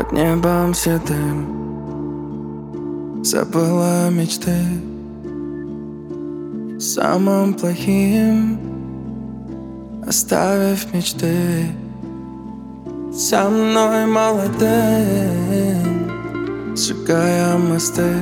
под небом седым забыла мечты. Самым плохим оставив мечты. Со мной молодым сжигая мосты.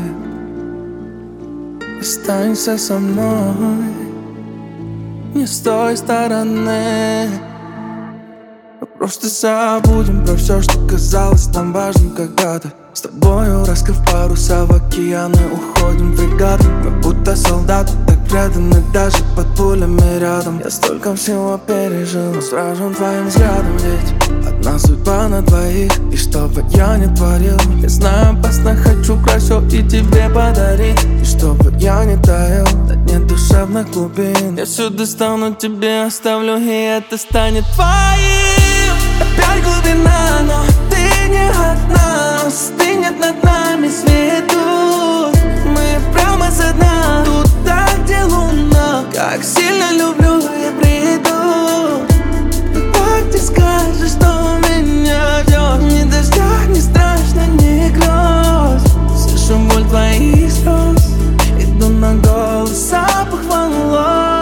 Останься со мной не с той стороны. Просто забудем про все, что казалось нам важным когда-то. С тобою, раскрыв паруса, в океаны уходим бригадой. Мы будто солдаты, так преданы даже под пулями рядом. Я столько всего пережил, сражен твоим взглядом. Ведь одна судьба на двоих, и что бы я ни творил, я знаю, опасно, хочу все и тебе подарить. И чтобы я не таял на дне душевных глубин, я все достану, тебе оставлю, и это станет твоим. Опять глубина, но ты не одна. Стынет над нами свету. Мы прямо со дна, туда, где луна. Как сильно люблю, я приду. Так ты скажешь, что меня ждет. Ни дождя, ни страшно, ни гроз. Слышу боль твоих слез. Иду на голос, запах волос.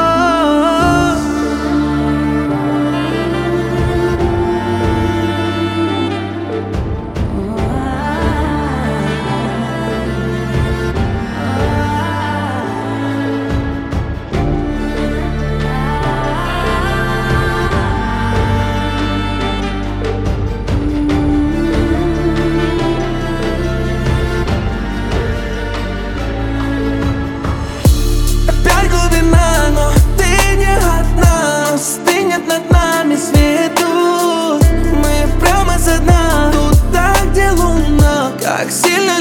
Стынет над нами свету. Мы прямо со дна, туда, где луна. Как сильно